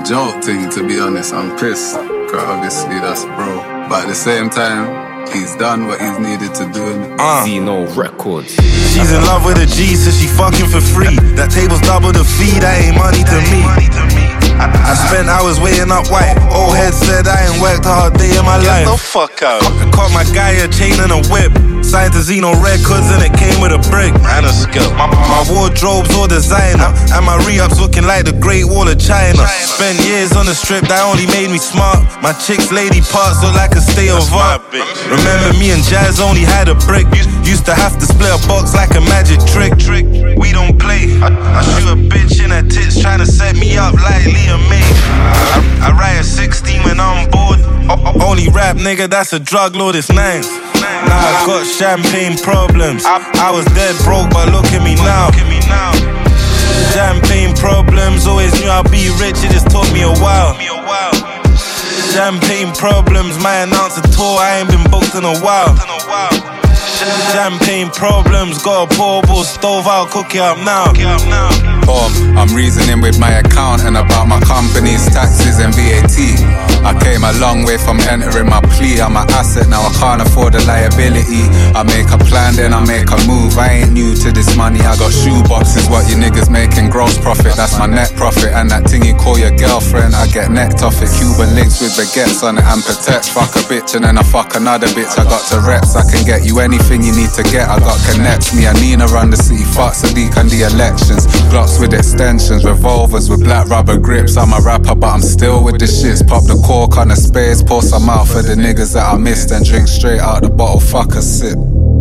joke thing, to be honest. I'm pissed, cause obviously that's bro. But at the same time, he's done what he's needed to do. Zeno Records. She's in love with a G, so she fucking for free. That table's double the fee, that ain't money to me. I spent hours waiting up white. Old head said I ain't worked a hard day in my life. Get the fuck out. I caught my guy a chain and a whip. Signed to Zeno Records and it came with a brick. And a skill. My wardrobe's all designer, and my re-ups looking like the Great Wall of China. Spent years on the strip, that only made me smart. My chick's lady parts look like a state of art. Remember me and Jazz only had a brick. Used to have to split a box like a magic trick. We don't play. I shoot a bitch in her tits trying to set me up like Liam May. I write a 16 when I'm bored. Only rap nigga, that's a drug lord, it's nice. Now I got champagne problems. I was dead broke, but look at me now. Champagne problems, always knew I'd be rich, it just took me a while. Champagne problems, my announcer tour, I ain't been booked in a while. Champagne problems, got a portable stove, I'll cook it up now. Boom, I'm reasoning with my accountant about my company's taxes and VAT. I came a long way from entering my plea. I'm an asset, now I can't afford the liability. I make a plan, then I make a move. I ain't new to this money, I got shoe boxes. What you niggas making gross profit, that's my net profit. And that thing you call your girlfriend, I get necked off it. Cuban links with baguettes on it and protect. Fuck a bitch and then I fuck another bitch. I got the reps, I can get you anything you need to get. I got connects, me and Nina run the city. Fuck Sadiq and the elections. Glocks with extensions, revolvers with black rubber grips. I'm a rapper but I'm still with the shits. Pop the cork on the spades, pour some out for the niggas that I missed. And drink straight out the bottle, fuck a sip.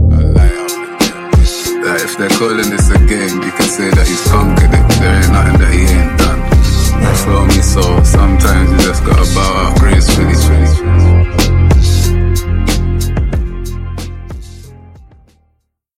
That if they're calling this a game, you can say that he's conquered it. There ain't nothing that he ain't done. You feel me? So sometimes you just gotta bow out gracefully.